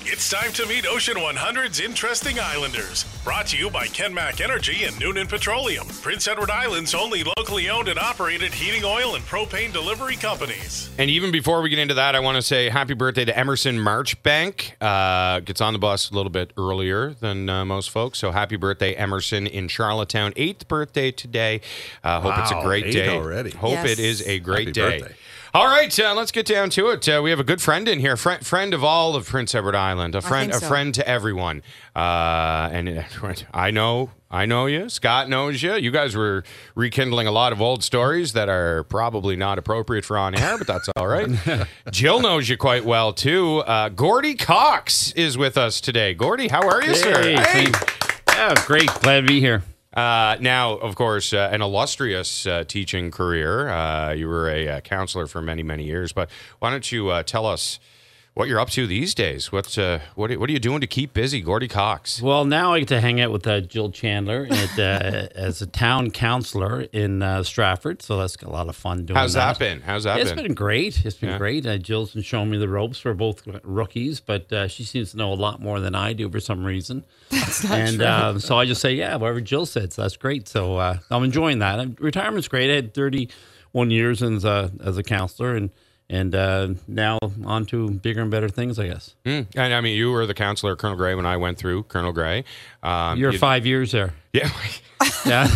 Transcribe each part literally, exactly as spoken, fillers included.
It's time to meet Ocean one hundred's interesting islanders. Brought to you by Kenmac Energy and Noonan Petroleum, Prince Edward Island's only locally owned and operated heating oil and propane delivery companies. And even before we get into that, I want to say happy birthday to Emerson Marchbank. Uh, gets on the bus a little bit earlier than uh, most folks. So happy birthday, Emerson in Charlottetown. Eighth birthday today. Uh, hope wow, it's a great eight day. already. Hope yes. it is a great Happy day. birthday. All right, uh, let's get down to it. Uh, we have a good friend in here, friend, friend of all of Prince Edward Island, a friend, think a so. friend to everyone. Uh, and uh, I know, I know you. Scott knows you. You guys were rekindling a lot of old stories that are probably not appropriate for on air, but that's all right. Jill knows you quite well too. Uh, Gordy Cox is with us today. Gordy, how are you, sir? Hey, thanks. Yeah, great. Glad to be here. Uh, now, of course, uh, an illustrious uh, teaching career. Uh, you were a uh, counselor for many, many years. But why don't you uh, tell us what you're up to these days? What's uh, what are, what are you doing to keep busy, Gordy Cox? Well, now I get to hang out with uh, Jill Chandler at, uh, as a town counselor in uh, Stratford. So that's a lot of fun doing How's that. that been? How's that It's been? been great. It's been Yeah. great. Uh, Jill's been showing me the ropes. We're both rookies, but uh, she seems to know a lot more than I do for some reason. That's not and true. uh, so I just say, yeah, whatever Jill said. So that's great. So uh, I'm enjoying that. And retirement's great. I had thirty-one years as a, as a counselor, and and uh, now on to bigger and better things, I guess. Mm. And I mean, you were the counselor at Colonel Gray when I went through Colonel Gray. Um, You're you- five years there. Yeah. Yeah.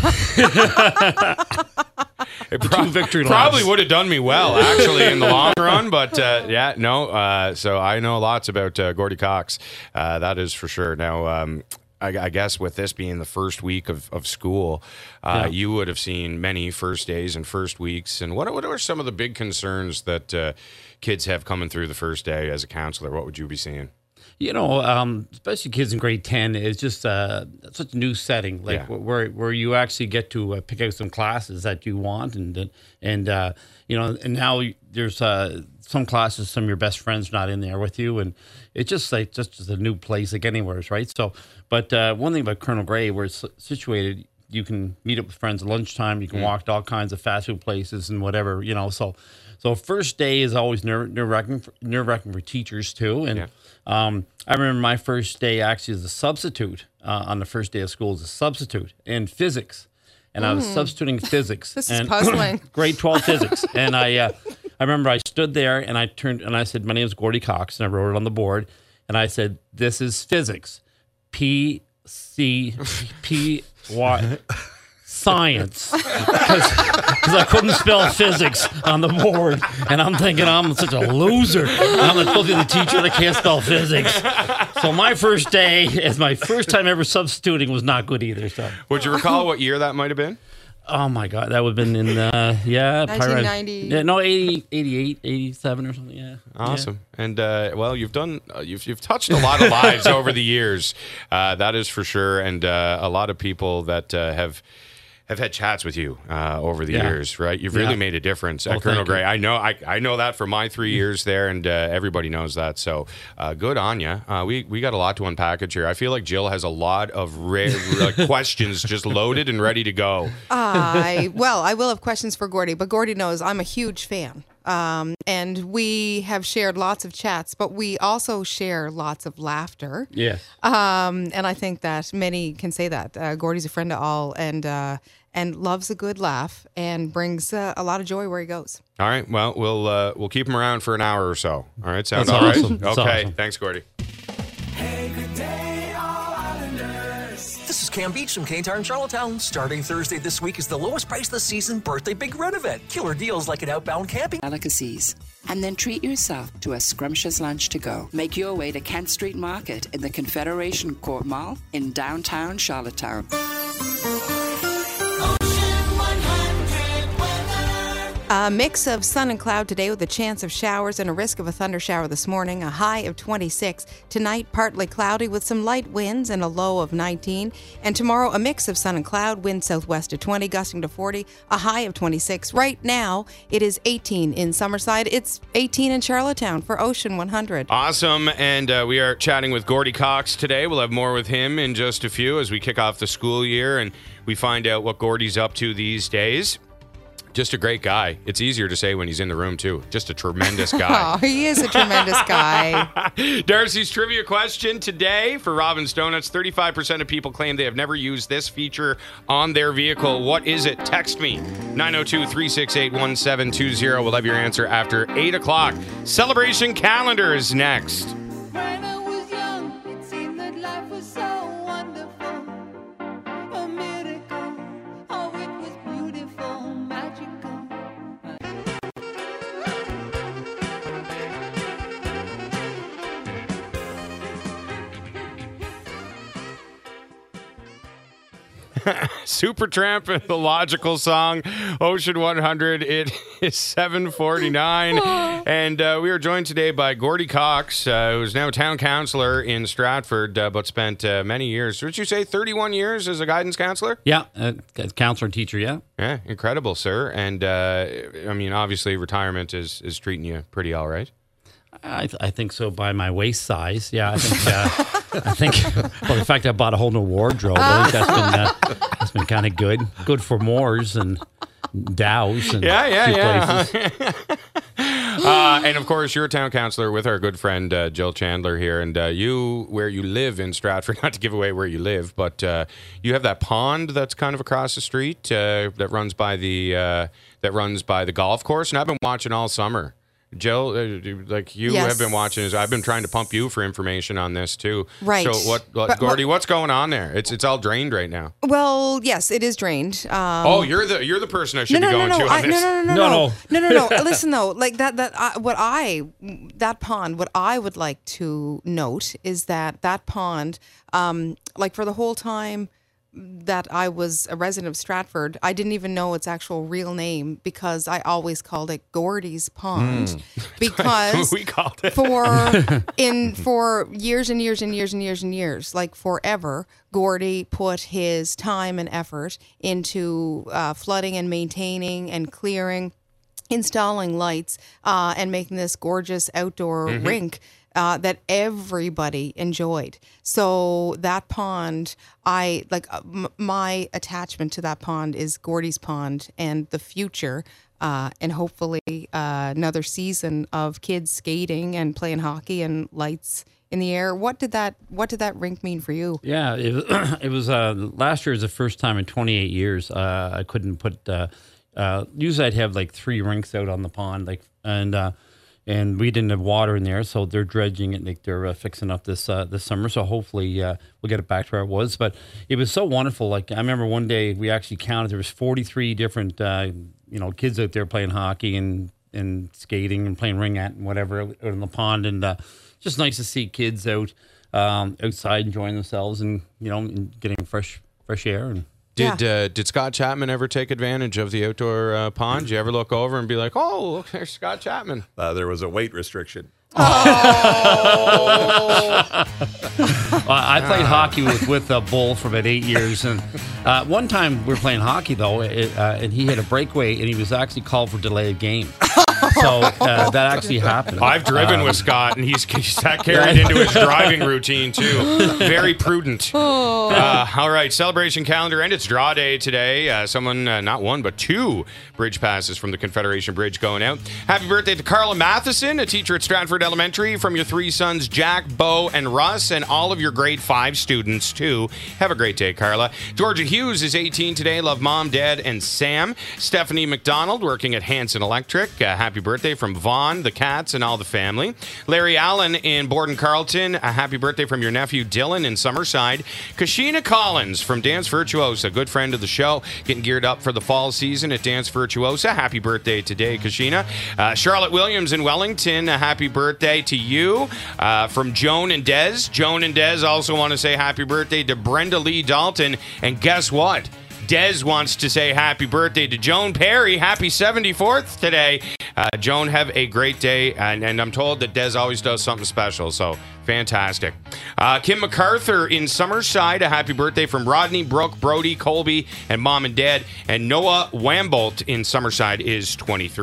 It prob- victory probably laps. would have done me well, actually, in the long run. But uh, yeah, no. Uh, so I know lots about uh, Gordy Cox. Uh, that is for sure. Now, um, I, I guess with this being the first week of, of school, uh, Yeah. you would have seen many first days and first weeks. And what, what are some of the big concerns that uh, kids have coming through the first day as a counselor? What would you be seeing? You know, um, especially kids in grade ten, it's just uh, such a new setting, like Yeah. where where you actually get to uh, pick out some classes that you want, and and uh, you know, and now there's uh, some classes, some of your best friends are not in there with you, and it's just like just, just a new place, like anywhere, right? So, but uh, one thing about Colonel Gray, where it's situated, you can meet up with friends at lunchtime. You can walk to all kinds of fast food places and whatever, you know. So, so first day is always nerve nerve wracking, nerve wracking for teachers too. And Yeah. um, I remember my first day actually as a substitute uh, on the first day of school as a substitute in physics, and I was substituting physics. This is and puzzling. grade twelve physics, and I uh, I remember I stood there and I turned and I said, "My name is Gordy Cox," and I wrote it on the board, and I said, "This is physics, P C P Y." Science, because I couldn't spell physics on the board, and I'm thinking I'm such a loser. And I'm supposed to be the teacher that can't spell physics. So my first day, as my first time ever substituting, was not good either. So, Would you recall what year that might have been? oh my God, that would have been in uh, yeah, probably around- nineteen ninety yeah, no, eighty, eighty-eight, eighty-seven or something. Yeah, Awesome. And uh, well, you've done uh, you've you've touched a lot of lives over the years. Uh, that is for sure, and uh, a lot of people that uh, have. have had chats with you uh, over the Yeah. years, right? You've really Yeah. made a difference Well, at Colonel thank you. Gray. I know, I, I know that from my three years there, and uh, everybody knows that. So uh, good on you. Uh, we we got a lot to unpackage here. I feel like Jill has a lot of rare, like, questions just loaded and ready to go. I well, I will have questions for Gordy, but Gordy knows I'm a huge fan. Um, and we have shared lots of chats, but we also share lots of laughter. yes. Um, and I think that many can say that. Uh, Gordy's a friend to all and uh, and loves a good laugh and brings uh, a lot of joy where he goes. All right. Well, we'll uh, we'll keep him around for an hour or so. All right. Sound That's all right? awesome. That's Okay. awesome. Thanks, Gordy. Hey, good day, all Islanders. This is Cam Beach from K-Tar in Charlottetown. Starting Thursday this week is the lowest price of the season birthday big red event. Killer deals like an outbound camping. Delicacies. And then treat yourself to a scrumptious lunch to go. Make your way to Kent Street Market in the Confederation Court Mall in downtown Charlottetown. A mix of sun and cloud today with a chance of showers and a risk of a thunder shower this morning. A high of twenty-six. Tonight, partly cloudy with some light winds and a low of nineteen. And tomorrow, a mix of sun and cloud, wind southwest to twenty, gusting to forty, a high of twenty-six. Right now, it is eighteen in Summerside. It's eighteen in Charlottetown for Ocean one hundred. Awesome. And uh, we are chatting with Gordy Cox today. We'll have more with him in just a few as we kick off the school year and we find out what Gordy's up to these days. Just a great guy. It's easier to say when he's in the room, too. Just a tremendous guy. Oh, he is a tremendous guy. Darcy's trivia question today for Robin's Donuts. thirty-five percent of people claim they have never used this feature on their vehicle. What is it? Text me. nine oh two, three six eight, one seven two zero. We'll have your answer after eight o'clock. Celebration calendar is next. When I was young, it seemed that life was so wonderful. A miracle. Oh, it was beautiful, magical. Supertramp and the Logical Song, Ocean one hundred. It is seven forty-nine, and uh, we are joined today by Gordy Cox, uh, who's now town councillor in Stratford, uh, but spent uh, many years. Would you say thirty-one years as a guidance councillor? Yeah, uh, counselor and teacher, yeah. Yeah, incredible, sir. And uh, I mean, obviously, retirement is is treating you pretty all right. I, th- I think so by my waist size. Yeah, I think. Uh, I think. Well, in fact, I bought a whole new wardrobe. I think that's been uh, that's been kind of good. Good for Moores and Dows and Yeah, yeah, a few yeah. places. Uh, and of course, you're a town councillor with our good friend uh, Jill Chandler here, and uh, you, where you live in Stratford, not to give away where you live, but uh, you have that pond that's kind of across the street uh, that runs by the uh, that runs by the golf course, and I've been watching all summer. Jill, uh, like you Yes. have been watching, I've been trying to pump you for information on this too. Right. So what, what But Gordy, what- what's going on there? It's it's all drained right now. Well, yes, it is drained. Um, oh, you're the you're the person I should no, be no, going no, no, to on I, no, this. no, no, no, No, no, no. no, no, no. Listen though, like that, that I, what I, that pond, what I would like to note is that that pond, um, like for the whole time that I was a resident of Stratford, I didn't even know its actual real name because I always called it Gordy's Pond because We called it. for in for years and years and years and years and years, like forever, Gordy put his time and effort into uh, flooding and maintaining and clearing, installing lights, uh, and making this gorgeous outdoor rink uh, that everybody enjoyed. So that pond, I like uh, m- my attachment to that pond is Gordy's Pond and the future. Uh, and hopefully uh, another season of kids skating and playing hockey and lights in the air. What did that What did that rink mean for you? Yeah, it was. It was uh, last year was the first time in twenty-eight years uh, I couldn't put. Uh, uh, usually I'd have like three rinks out on the pond, like and uh, and we didn't have water in there, so they're dredging it. Like they're uh, fixing up this uh, this summer. So hopefully uh, we'll get it back to where it was. But it was so wonderful. Like I remember one day we actually counted. There was forty-three different uh, you know kids out there playing hockey and and skating and playing ringette and whatever out in the pond, and uh, just nice to see kids out um, outside enjoying themselves and you know and getting fresh fresh air. And Did uh, did Scott Chapman ever take advantage of the outdoor uh, pond? Did you ever look over and be like, "Oh, look, there's Scott Chapman"? Uh, there was a weight restriction. Well, I played hockey with with a Bull for about eight years, and uh, one time we were playing hockey though, it, uh, and he had a breakaway, and he was actually called for delay of game. So uh, that actually happened. I've driven Um, with Scott, and he's, he's that carried into his driving routine too. Very prudent. Uh, all right, celebration calendar, and it's draw day today. Uh, someone, uh, not one, but two bridge passes from the Confederation Bridge going out. Happy birthday to Carla Matheson, a teacher at Stratford Elementary, from your three sons, Jack, Bo, and Russ, and all of your grade five students too. Have a great day, Carla. Georgia Hughes is eighteen today. Love mom, dad, and Sam. Stephanie McDonald, working at Hanson Electric. Uh, happy birthday from Vaughn, the cats, and all the family. Larry Allen in Borden Carlton. A happy birthday from your nephew Dylan in Summerside. Kashina Collins from Dance Virtuosa, good friend of the show, getting geared up for the fall season at Dance Virtuosa. Happy birthday today, Kashina. Uh, Charlotte Williams in Wellington. A happy birthday to you uh, from Joan and Des. Joan and Des also want to say happy birthday to Brenda Lee Dalton. And guess what? Des wants to say happy birthday to Joan Perry. Happy seventy-fourth today. Uh, Joan, have a great day. And, and I'm told that Des always does something special. So fantastic. Uh, Kim MacArthur in Summerside. A happy birthday from Rodney, Brooke, Brody, Colby, and mom and dad. And Noah Wambolt in Summerside is twenty-three.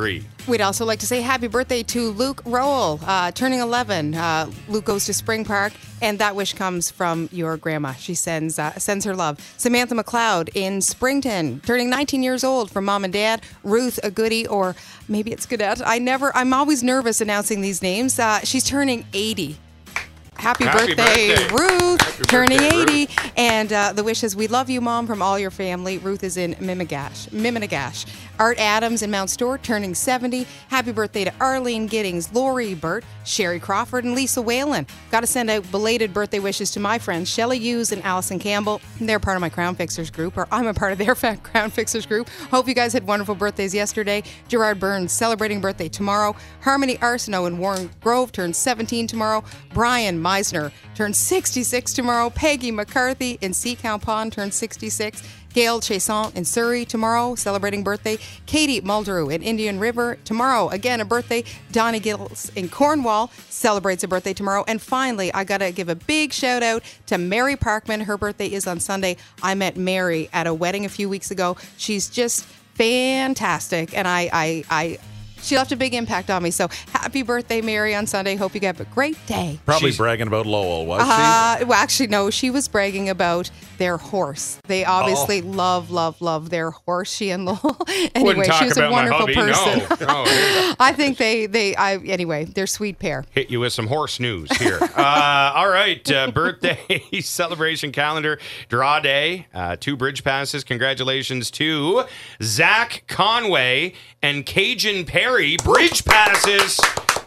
We'd also like to say happy birthday to Luke Rowell, uh, turning eleven. Uh, Luke goes to Spring Park, and that wish comes from your grandma. She sends uh, sends her love. Samantha McLeod in Springton, turning nineteen years old from mom and dad. Ruth a Goody, or maybe it's Goodette. I never. I'm always nervous announcing these names. Uh, she's turning eighty. Happy, Happy birthday, birthday. Ruth, Happy turning birthday, eighty. Ruth. And uh, the wish is, we love you, Mom, from all your family. Ruth is in Mimagash. Mimagash. Art Adams in Mount Stewart, turning seventy. Happy birthday to Arlene Giddings, Lori Burt, Sherry Crawford, and Lisa Whalen. Got to send out belated birthday wishes to my friends Shelley Hughes and Allison Campbell. They're part of my Crown Fixers group, or I'm a part of their Crown Fixers group. Hope you guys had wonderful birthdays yesterday. Gerard Burns celebrating birthday tomorrow. Harmony Arsenault in Warren Grove turns seventeen tomorrow. Brian Meisner turns sixty-six tomorrow. Peggy McCarthy in Seacow Pond turns sixty-six. Gail Chasson in Surrey tomorrow, celebrating birthday. Katie Muldrew in Indian River tomorrow, again a birthday. Donnie Gills in Cornwall celebrates a birthday tomorrow. And finally, I got to give a big shout out to Mary Parkman. Her birthday is on Sunday. I met Mary at a wedding a few weeks ago. She's just fantastic, and I, I, I she left a big impact on me. So happy birthday, Mary, on Sunday. Hope you have a great day. Probably She's- bragging about Lowell, was Uh, well, actually, no. She was bragging about their horse. They obviously Oh. love, love, love their horse. She and Lowell. Anyway, Wouldn't talk she was about a my wonderful hubby. person. No. No, dude. I think they, they, I anyway, they're sweet pair. Hit you with some horse news here. uh, all right, uh, birthday celebration calendar draw day. Uh, two bridge passes. Congratulations to Zach Conway and Cajun Perry. Bridge passes.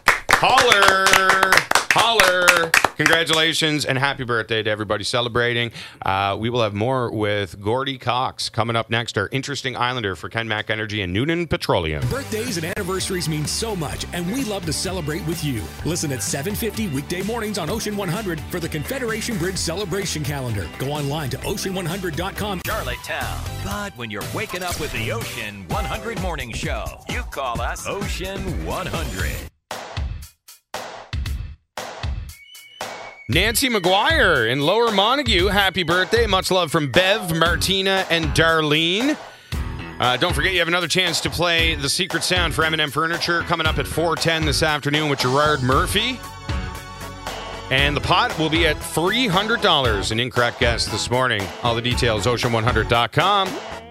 Holler. Holler. Congratulations and happy birthday to everybody celebrating. Uh, we will have more with Gordy Cox coming up next, our interesting Islander for Kenmac Energy and Noonan Petroleum. Birthdays and anniversaries mean so much, and we love to celebrate with you. Listen at seven fifty weekday mornings on Ocean one hundred for the Confederation Bridge Celebration Calendar. Go online to ocean one hundred dot com. Charlottetown. But when you're waking up with the Ocean one hundred Morning Show, you call us Ocean one hundred. Nancy McGuire in Lower Montague, happy birthday. Much love from Bev, Martina, and Darlene. Uh, don't forget you have another chance to play The Secret Sound for M and M Furniture coming up at four ten this afternoon with Gerard Murphy. And the pot will be at three hundred dollars. An incorrect guess this morning. All the details, ocean one hundred dot com.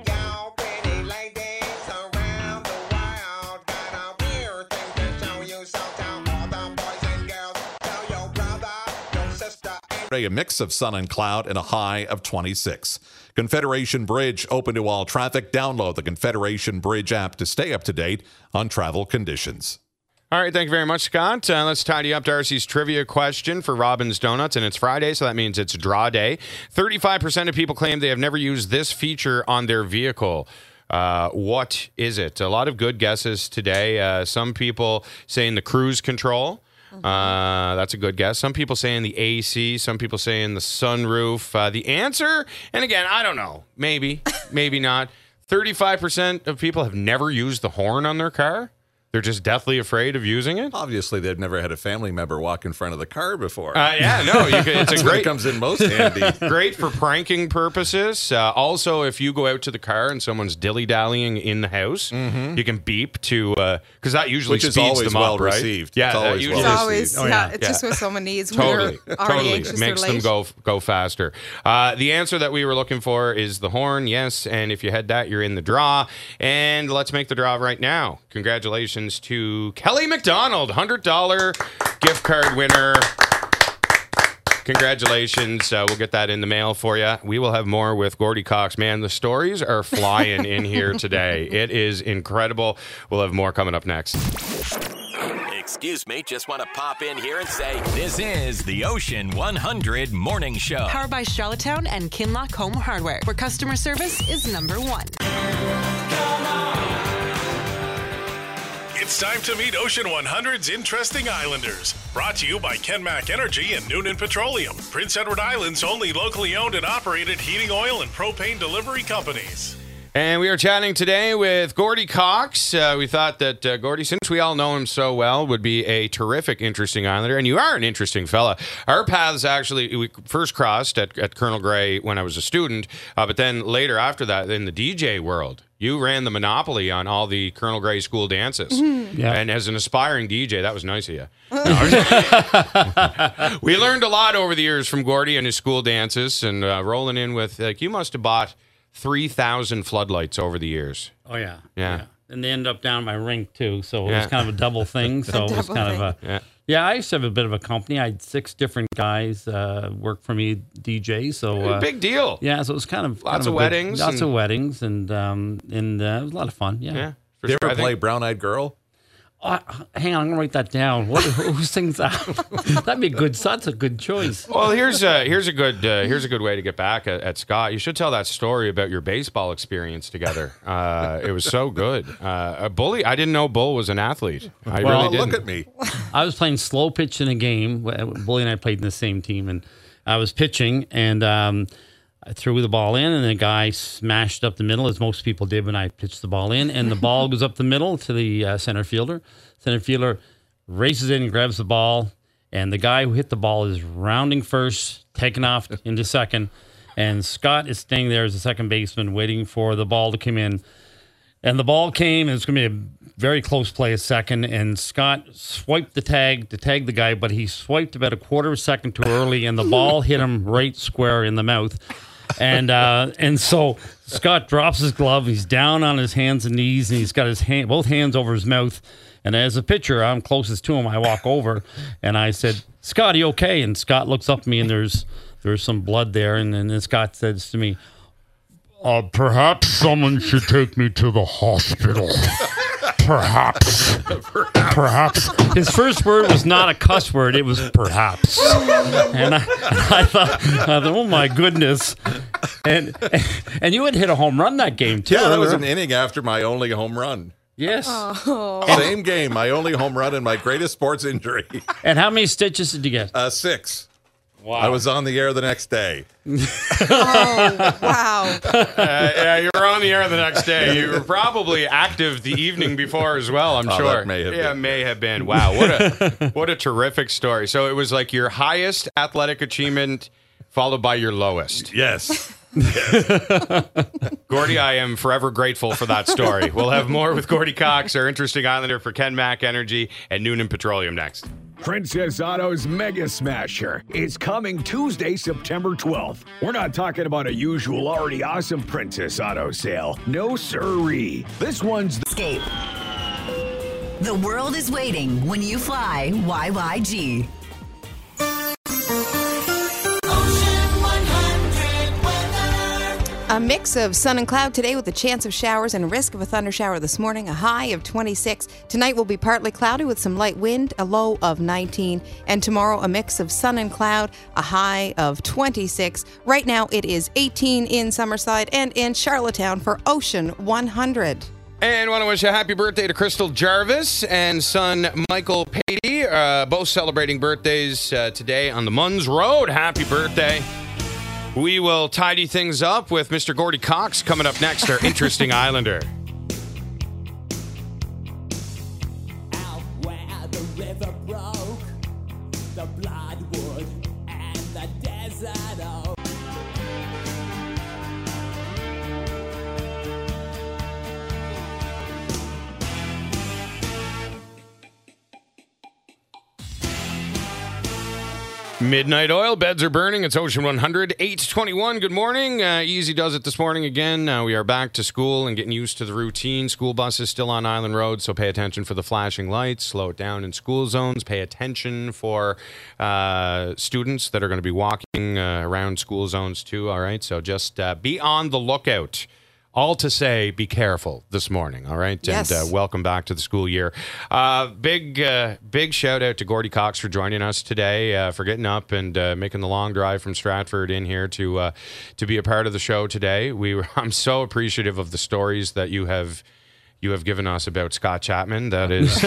A mix of sun and cloud and a high of twenty-six. Confederation Bridge open to all traffic. Download the Confederation Bridge app to stay up to date on travel conditions. All right, thank you very much, Scott. Uh, let's tidy up Darcy's trivia question for Robin's Donuts, and it's Friday, so that means it's draw day. thirty-five percent of people claim they have never used this feature on their vehicle. Uh, what is it? A lot of good guesses today. Uh, some people saying the cruise control. Uh, that's a good guess. Some people saying the A C. Some people saying the sunroof. Uh, the answer, and again, I don't know. Maybe, maybe not. thirty-five percent of people have never used the horn on their car. They're just deathly afraid of using it. Obviously, they've never had a family member walk in front of the car before. Uh, yeah, no, you can, it's That's a where great it comes in most handy. Great for pranking purposes. Uh, also, if you go out to the car and someone's dilly dallying in the house, you can beep to because that usually Which is speeds always them well up, right? received. Yeah, It's that always usually well It's always, received. yeah, yeah. it's just Yeah. what someone needs when Totally, they're already totally anxious makes or them late. go go faster. Uh, the answer that we were looking for is the horn. Yes, and if you had that, you're in the draw. And let's make the draw right now. Congratulations to Kelly McDonald, one hundred dollars gift card winner. Congratulations. Uh, we'll get that in the mail for you. We will have more with Gordy Cox. Man, the stories are flying in here today. It is incredible. We'll have more coming up next. Excuse me, just want to pop in here and say this is the Ocean one hundred Morning Show. Powered by Charlottetown and Kinlock Home Hardware, where customer service is number one. It's time to meet Ocean one hundred's interesting Islanders. Brought to you by Kenmac Energy and Noonan Petroleum, Prince Edward Island's only locally owned and operated heating oil and propane delivery companies. And we are chatting today with Gordy Cox. Uh, we thought that uh, Gordy, since we all know him so well, would be a terrific, interesting Islander. And you are an interesting fella. Our paths actually, we first crossed at, at Colonel Grey when I was a student, uh, but then later after that in the D J world. You ran the monopoly on all the Colonel Grey school dances. Mm-hmm. Yeah. And as an aspiring D J, that was nice of you. We learned a lot over the years from Gordy and his school dances, and uh, rolling in with, like, you must have bought three thousand floodlights over the years. Oh, yeah. Yeah. yeah. And they ended up down my rink, too. So it Yeah. was kind of a double thing. So it was double kind of a. Yeah. Yeah, I used to have a bit of a company. I had six different guys uh, work for me, D J. So uh, Big deal. yeah, so it was kind of Lots kind of a weddings Good, lots and- of weddings, and um, and uh, it was a lot of fun. Yeah. Yeah. For Did you sure. ever I play think- Brown Eyed Girl? Oh, hang on, I'm gonna write that down. What, who sings that? That'd be a good. That's a good choice. Well, here's a here's a good uh, here's a good way to get back at, at Scott. You should tell that story about your baseball experience together. Uh, it was so good. Uh, a bully. I didn't know Bull was an athlete. I Well, really didn't. Look at me. I was playing slow pitch in a game. Bully and I played in the same team, and I was pitching, and um, I threw the ball in, and the guy smashed up the middle, as most people did when I pitched the ball in, and the ball goes up the middle to the uh, center fielder. Center fielder races in and grabs the ball, and the guy who hit the ball is rounding first, taking off into second, and Scott is staying there as a second baseman, waiting for the ball to come in. And the ball came, and it's going to be a very close play at second, and Scott swiped the tag to tag the guy, but he swiped about a quarter of a second too early, and the ball hit him right square in the mouth. And uh, and so Scott drops his glove. He's down on his hands and knees, and he's got his hand, both hands over his mouth. And as a pitcher, I'm closest to him. I walk over, and I said, "Scott, you okay?" And Scott looks up at me, and there's there's some blood there. And then Scott says to me, Uh, perhaps someone should take me to the hospital. Perhaps. Perhaps. His first word was not a cuss word. It was perhaps. And I, I, thought, I thought, oh, my goodness. And and you had hit a home run that game, too. Yeah, that was remember? an inning after my only home run. Yes. Same game, my only home run and my greatest sports injury. And how many stitches did you get? Uh, six. Wow. I was on the air the next day. Oh, wow. Uh, yeah, you were on the air the next day. You were probably active the evening before as well, I'm Oh, sure. that may have yeah, been. may have been. Wow, what a what a terrific story. So it was like your highest athletic achievement followed by your lowest. Yes. Gordy, I am forever grateful for that story. We'll have more with Gordy Cox, our interesting Islander for Ken Mack Energy and Noonan Petroleum next. Princess Auto's Mega Smasher is coming Tuesday, September twelfth. We're not talking about a usual, already awesome Princess Auto sale. No siree. This one's the Escape. The world is waiting when you fly Y Y G. A mix of sun and cloud today with a chance of showers and a risk of a thunder shower this morning, a high of twenty-six. Tonight will be partly cloudy with some light wind, a low of nineteen. And tomorrow, a mix of sun and cloud, a high of twenty-six. Right now, it is eighteen in Summerside and in Charlottetown for Ocean one hundred. And want to wish a happy birthday to Crystal Jarvis and son Michael Patey, uh, both celebrating birthdays uh, today on the Munns Road. Happy birthday. We will tidy things up with Mister Gordy Cox coming up next, our interesting Islander. Out where the river broke, the bloodwood and the desert oak. Midnight oil, beds are burning. It's Ocean one hundred, eight twenty-one. Good morning. Uh, Easy does it this morning again. Uh, we are back to school and getting used to the routine. School bus is still on Island Road, so pay attention for the flashing lights. Slow it down in school zones. Pay attention for uh, students that are going to be walking uh, around school zones too, all right? So just uh, be on the lookout. All to say, be careful this morning, all right? Yes. And uh, welcome back to the school year. Uh, big uh, big shout out to Gordy Cox for joining us today, uh, for getting up and uh, making the long drive from Stratford in here to uh, to be a part of the show today. We were, I'm so appreciative of the stories that you have you have given us about Scott Chapman. That is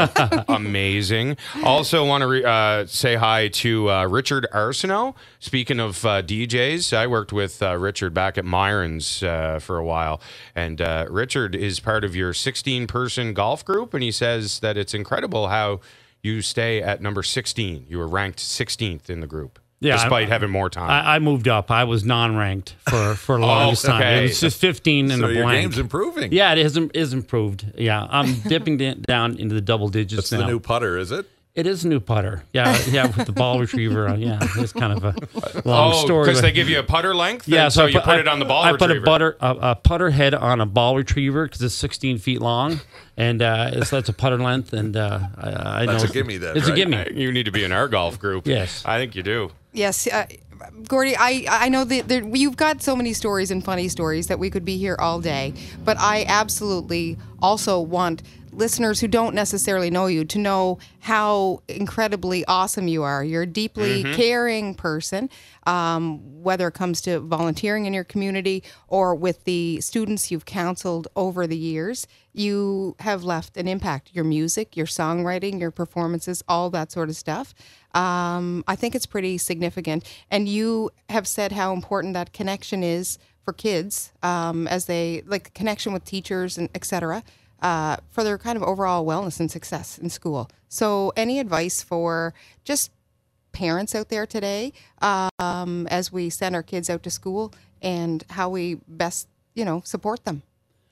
amazing. Also want to re- uh, say hi to uh, Richard Arsenault. Speaking of uh, D Js, I worked with uh, Richard back at Myron's uh, for a while. And uh, Richard is part of your sixteen-person golf group, and he says that it's incredible how you stay at number sixteen. You were ranked sixteenth in the group. Yeah, despite I, having more time. I, I moved up. I was non-ranked for for the longest oh, okay. time. It was just fifteen in so the your blank. game's improving. Yeah, it is, is improved. Yeah, I'm dipping da- down into the double digits That's now. the new putter, is it? It is a new putter. Yeah, yeah, with the ball retriever. Uh, yeah, it's kind of a long oh, story. because they give you a putter length? Yeah, so, so, you I put, it on the ball I retriever. put a, butter, a, a putter head on a ball retriever because it's sixteen feet long, and uh, it's, that's a putter length. And uh, I, I That's know a gimme then, It's right? a gimme. You need to be in our golf group. Yes. I think you do. Yes, uh, Gordy, I, I know that there, you've got so many stories and funny stories that we could be here all day, but I absolutely also want listeners who don't necessarily know you to know how incredibly awesome you are. You're a deeply Mhm. caring person, um, whether it comes to volunteering in your community or with the students you've counseled over the years. You have left an impact. Your music, your songwriting, your performances, all that sort of stuff. Um, I think it's pretty significant. And you have said how important that connection is for kids um, as they, like the connection with teachers and et cetera, uh, for their kind of overall wellness and success in school. So any advice for just parents out there today um, as we send our kids out to school and how we best, you know, support them?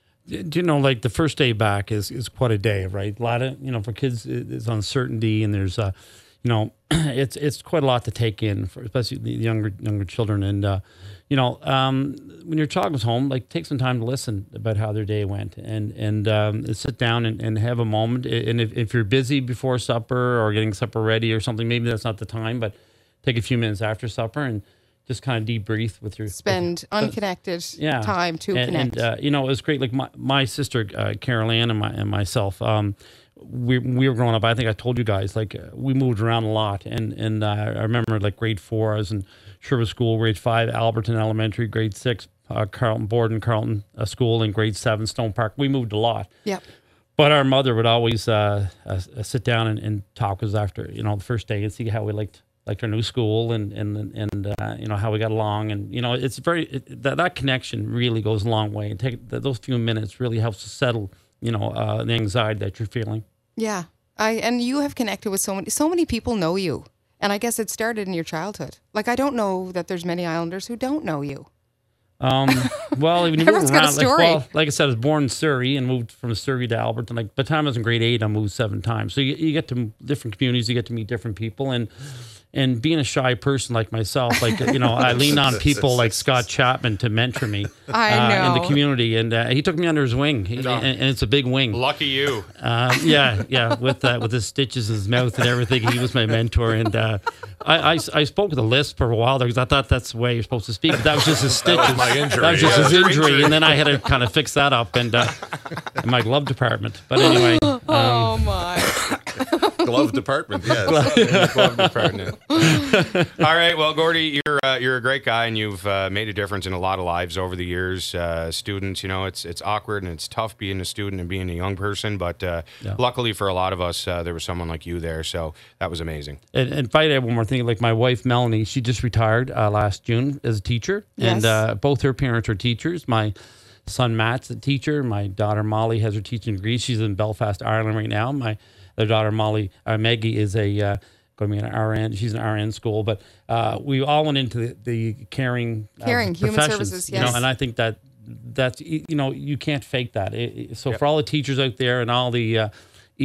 Do you know, like the first day back is, is quite a day, right? A lot of, you know, for kids, it's uncertainty and there's, uh, you know, it's it's quite a lot to take in, for especially the younger younger children. And, uh, you know, um, when your child goes home, like take some time to listen about how their day went and, and um, sit down and, and have a moment. And if, if you're busy before supper or getting supper ready or something, maybe that's not the time, but take a few minutes after supper and just kind of debrief with your Spend with, unconnected yeah. time to and, connect. And, uh, you know, it was great. Like my, my sister, uh, Carol Ann and, my, and myself, um, we we were growing up. I think I told you guys, like uh, we moved around a lot. And, and uh, I remember like grade four, I was in Sherwood School, grade five, Alberton Elementary, grade six, uh, Carlton, Borden, Carlton uh, School, and grade seven, Stone Park. We moved a lot. Yeah. But our mother would always uh, uh, sit down and, and talk with us after, you know, the first day and see how we liked liked our new school and and and uh, you know how we got along, and you know it's very it, that that connection really goes a long way. And take those few minutes really helps to settle you know uh, the anxiety that you're feeling. Yeah, I and you have connected with so many so many people know you, and I guess it started in your childhood. Like I don't know that there's many Islanders who don't know you. Um, well, when you move Everyone's got a around, like, story. well, like I said, I was born in Surrey and moved from Surrey to Alberton. Like by the time I was in grade eight, I moved seven times. So you, you get to different communities, you get to meet different people, and and being a shy person like myself, like you know, I lean on people like Scott Chapman to mentor me I uh, in know. the community, and uh, he took me under his wing, he, and, and it's a big wing. Lucky you. Uh, yeah, yeah, with uh, with his stitches in his mouth and everything, he was my mentor. And uh, I, I I spoke with a lisp for a while there because I thought that's the way you're supposed to speak. But that was just his That stitches. was my injury, That was just yeah. his Your injury, injury. and then I had to kind of fix that up. And uh, in my glove department. But anyway. Um, Oh my. Glove department, yes. Glove department. All right, well, Gordy, you're uh, you're a great guy, and you've uh, made a difference in a lot of lives over the years. Uh, students, you know, it's it's awkward and it's tough being a student and being a young person, but uh, Yeah. luckily for a lot of us, uh, there was someone like you there, so that was amazing. And, and if I had one more thing, like my wife Melanie, she just retired uh, last June as a teacher, and Yes. uh, both her parents are teachers. My son Matt's a teacher. My daughter Molly has her teaching degree. She's in Belfast, Ireland right now. My other daughter Molly uh, Maggie is a uh, going to be an R N. She's an R N school, but uh, we all went into the, the caring, uh, Caring, human professions, services, You know, yes. and I think that that's you know you can't fake that. It, it- so for all the teachers out there and all the uh,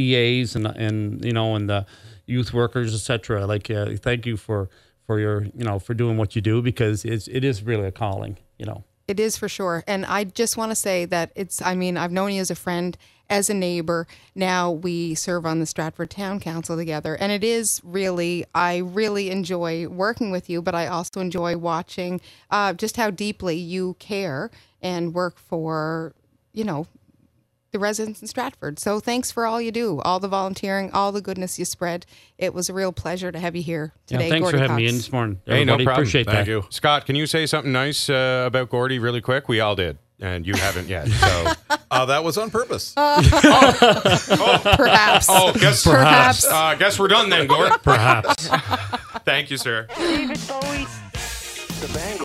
E As and and you know and the youth workers, et cetera. Like, uh, thank you for for your you know for doing what you do, because it's it is really a calling. You know. It is for sure. And I just want to say that it's, I mean, I've known you as a friend, as a neighbor. Now we serve on the Stratford Town Council together. And it is really, I really enjoy working with you, but I also enjoy watching uh, just how deeply you care and work for, you know, the residents in Stratford. So thanks for all you do, all the volunteering, all the goodness you spread. It was a real pleasure to have you here today. Yeah, thanks Gordy for having Cox. me in this morning. Hey, no Everybody. problem. Appreciate Thank that. you. Scott, can you say something nice uh, about Gordy really quick? We all did. and you haven't yet. So uh, that was on purpose. Uh, oh. Perhaps. Oh, guess Perhaps. Uh, guess we're done then, Gord. Perhaps. Thank you, sir. David Bowie. The Bangles.